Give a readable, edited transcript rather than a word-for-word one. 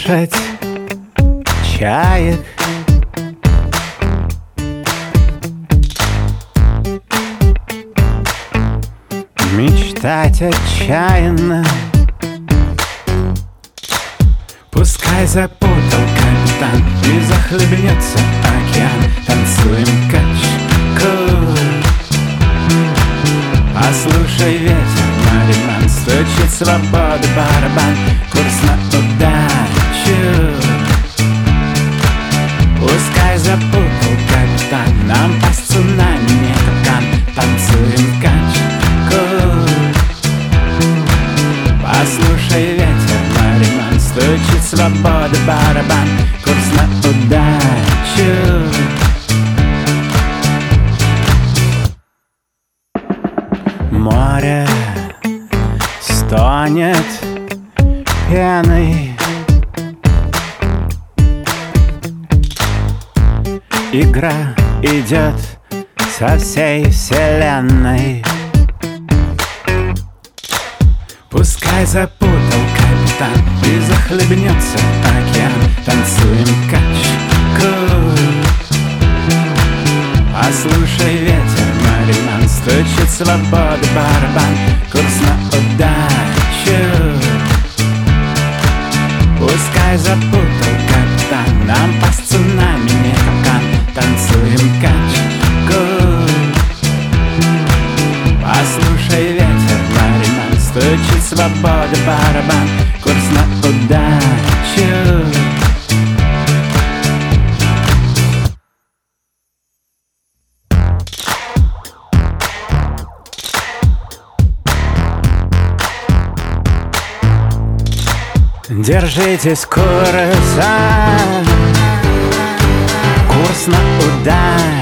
слушать чаек, мечтать отчаянно. Пускай запутал капитан и захлебнется океан. Танцуем качку, послушай ветер, мариман, стучит свободы барабан, курс на удачу. Пускай запутал капитан, нам по цунами не капкан. Танцуем качку, послушай ветер, мариман, стучит свободы барабан, курс на удачу. Море стонет пеной, игра идет со всей вселенной. Пускай запутал капитан и захлебнется океан. Танцуем качку, послушай ветер, мариман, стучит свободы барабан, курс на удачу. Пускай запутал капитан, нам по цунами не капкан. Танцуем качку, послушай ветер, мариман, стучит свободы барабан, курс на удачу. Держитесь курса, курс на удачу.